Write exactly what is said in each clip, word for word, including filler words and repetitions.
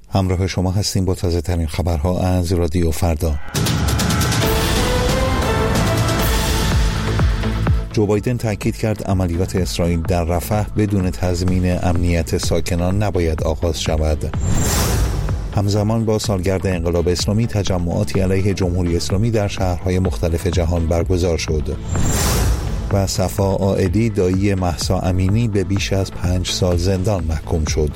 همراه شما هستیم با تازه ترین خبرها از رادیو فردا. جو بایدن تاکید کرد عملیات اسرائیل در رفح بدون تضمین امنیت ساکنان نباید آغاز شود. همزمان با سالگرد انقلاب اسلامی تجمعاتی علیه جمهوری اسلامی در شهرهای مختلف جهان برگزار شد. و صفا عائلی دایی مهسا امینی به بیش از پنج سال زندان محکوم شد.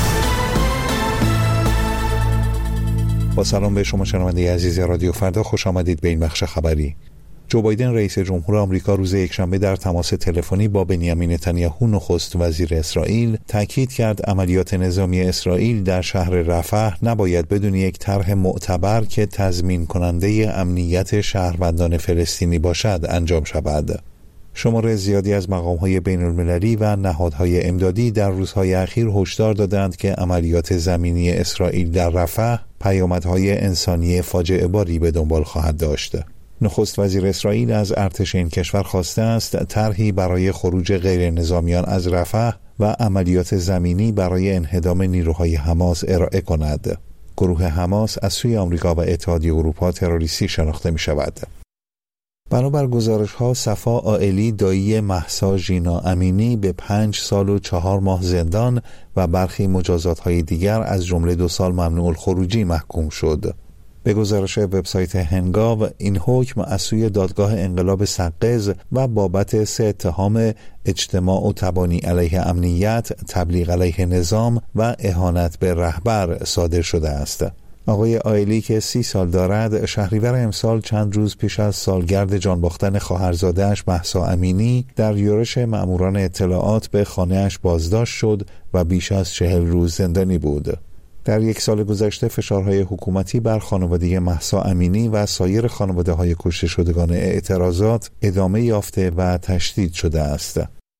با سلام به شما شنونده عزیز رادیو فردا، خوش آمدید به این بخش خبری. جو بایدن رئیس جمهور آمریکا روز یکشنبه در تماس تلفنی با بنیامین نتانیاهو نخست وزیر اسرائیل تاکید کرد عملیات نظامی اسرائیل در شهر رفح نباید بدون یک طرح معتبر که تضمین کننده امنیت شهروندان فلسطینی باشد انجام شود. شمار زیادی از مقام‌های بین‌المللی و نهادهای امدادی در روزهای اخیر هشدار دادند که عملیات زمینی اسرائیل در رفح پیامدهای انسانی فاجعه باری به دنبال خواهد داشت. نخست وزیر اسرائیل از ارتش این کشور خواسته است طرحی برای خروج غیر نظامیان از رفح و عملیات زمینی برای انهدام نیروهای حماس ارائه کند. گروه حماس از سوی آمریکا و اتحادیه اروپا تروریستی شناخته می شود. بنابر گزارش‌ها صفا عائلی دایی مهسا ژینا امینی به پنج سال و چهار ماه زندان و برخی مجازات‌های دیگر از جمله دو سال ممنوع الخروجی محکوم شد. به گزارش وبسایت هنگاو این حکم از سوی دادگاه انقلاب سقز و بابت سه اتهام اجتماع و تبانی علیه امنیت، تبلیغ علیه نظام و اهانت به رهبر صادر شده است. آقای عائلی که سی سال دارد شهریور امسال چند روز پیش از سالگرد جان باختن خواهرزاده‌اش مهسا امینی در یورش مأموران اطلاعات به خانه‌اش بازداشت شد و بیش از چهل روز زندانی بود. در یک سال گذشته فشارهای حکومتی بر خانواده مهسا امینی و سایر خانواده‌های کشته شدگان اعتراضات ادامه یافته و تشدید شده است.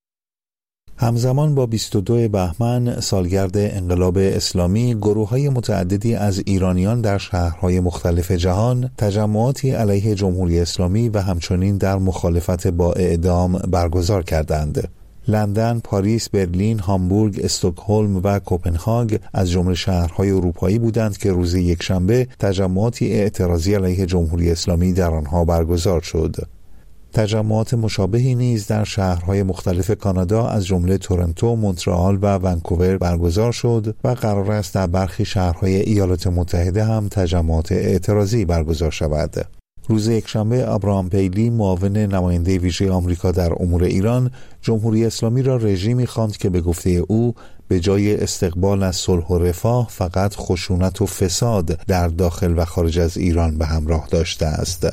همزمان با بیست و دو بهمن سالگرد انقلاب اسلامی، گروه‌های متعددی از ایرانیان در شهرهای مختلف جهان تجمعاتی علیه جمهوری اسلامی و همچنین در مخالفت با اعدام برگزار کردند. لندن، پاریس، برلین، هامبورگ، استکهلم و کوپنهاگ از جمله شهرهای اروپایی بودند که روز یکشنبه تجمعاتی اعتراضی علیه جمهوری اسلامی در آنها برگزار شد. تجمعات مشابهی نیز در شهرهای مختلف کانادا از جمله تورنتو، مونترئال و ونکوور برگزار شد و قرار است در برخی شهرهای ایالات متحده هم تجمعات اعتراضی برگزار شود. روز یکشنبه ابراهام پیلی، معاون نماینده ویژه آمریکا در امور ایران، جمهوری اسلامی را رژیمی خواند که به گفته او به جای استقبال از صلح و رفاه فقط خشونت و فساد در داخل و خارج از ایران به همراه داشته است.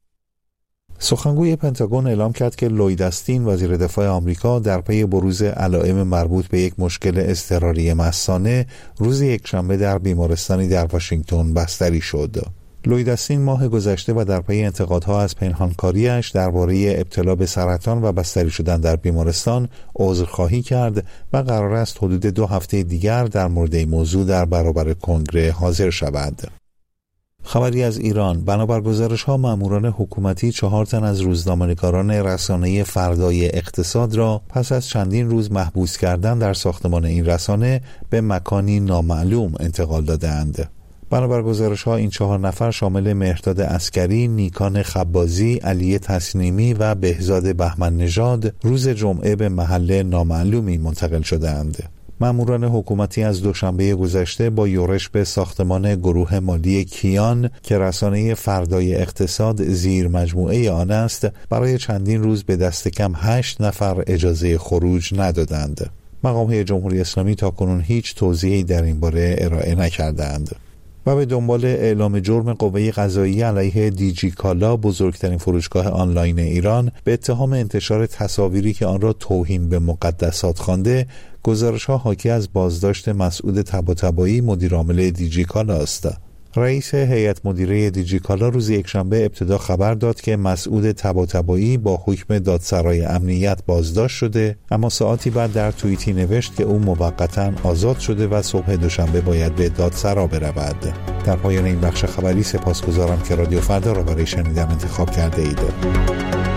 سخنگوی پنتاگون اعلام کرد که لوید استین وزیر دفاع آمریکا در پی بروز علائم مربوط به یک مشکل اضطراری مثانه روز یکشنبه در بیمارستانی در واشنگتن بستری شد. لوید استین ماه گذشته و در پی انتقادها از پنهانکاریش درباره ابتلا به سرطان و بستری شدن در بیمارستان عذرخواهی کرد و قرار است حدود دو هفته دیگر در مورد این موضوع در برابر کنگره حاضر شود. خبری از ایران: بنابر گزارش‌ها ماموران حکومتی چهار تن از روزنامه‌نگاران رسانه فردای اقتصاد را پس از چندین روز محبوس کردن در ساختمان این رسانه به مکانی نامعلوم انتقال دادند. بنابر گزارش‌ها این چهار نفر شامل مهرداد عسکری، نیکان خبازی، علی تسنیمی و بهزاد بهمن نژاد روز جمعه به محل نامعلومی منتقل شدند. ماموران حکومتی از دوشنبه گذشته با یورش به ساختمان گروه مالی کیان که رسانه فردای اقتصاد زیر مجموعه آن است برای چندین روز به دست کم هشت نفر اجازه خروج ندادند. مقام‌های جمهوری اسلامی تاکنون هیچ توضیحی در این باره ارائه نکردند. و به دنبال اعلام جرم قوه قضاییه علیه دیجی کالا، بزرگترین فروشگاه آنلاین ایران، به اتهام انتشار تصاویری که آن را توهین به مقدسات خوانده، گزارش‌ها حاکی از بازداشت مسعود طباطبایی مدیرعامل دیجی کالا است. رئیس هیئت مدیره دیجی کالا روز یکشنبه ابتدا خبر داد که مسعود طباطبایی با حکم دادسرای امنیت بازداشت شده، اما ساعتی بعد در توییتی نوشت که او موقتا آزاد شده و صبح دوشنبه باید به دادسرا برود. در پایان این بخش خبری سپاسگزارم که رادیو فردا را برای شنیدن انتخاب کرده اید.